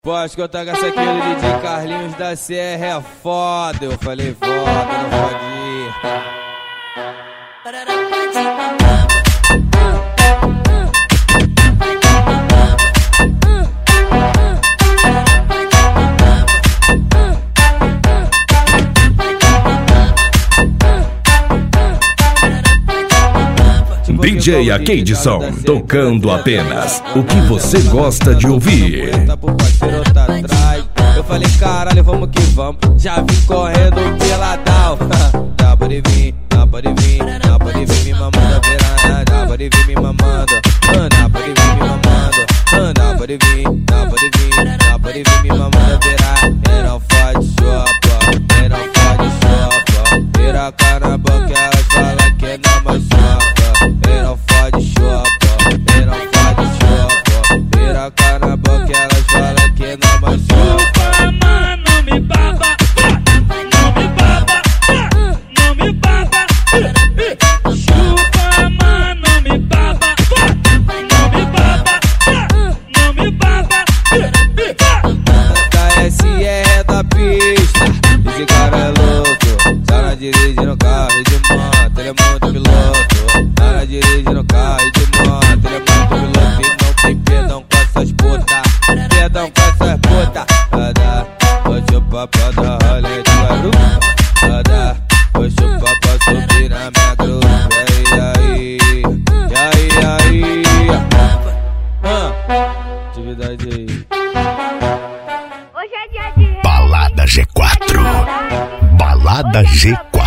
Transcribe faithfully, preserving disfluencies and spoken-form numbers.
Pode contar com essa aqui do D J Carlinhos da Serra é foda. Eu falei foda, não pode ir. D J Akeidson, tocando apenas o que você gosta de ouvir. Eu falei, caralho, vamos que vamos. Já vim correndo peladão. Dá pode vir, dá pode vir, dá pode vir me mamando, piranha. Dá pode vir me mamando, dá pode vir me mamando. Dá pode vir, dá pode vir, dá pode vir me mamando, piranha. E não fode chopa, e não fode chopa. Piraca na boca, elas falam que não mais chopa. E não fode chopa, e não fode chopa. Piraca na boca, elas falam que não mais chopa. Esse cara é louco, Sara dirige no carro e de moto, ele é muito piloto. Sara dirige no carro e de moto, ele é muito piloto. E não tem perdão com essas putas, perdão com essas putas. Nada, vou chupar pra dar rolê de garupa. Nada, vou chupar pra subir na minha grupa. E aí, e aí, e aí, ah, atividade aí. Hoje é dia de Balada G quatro. Balada G quatro.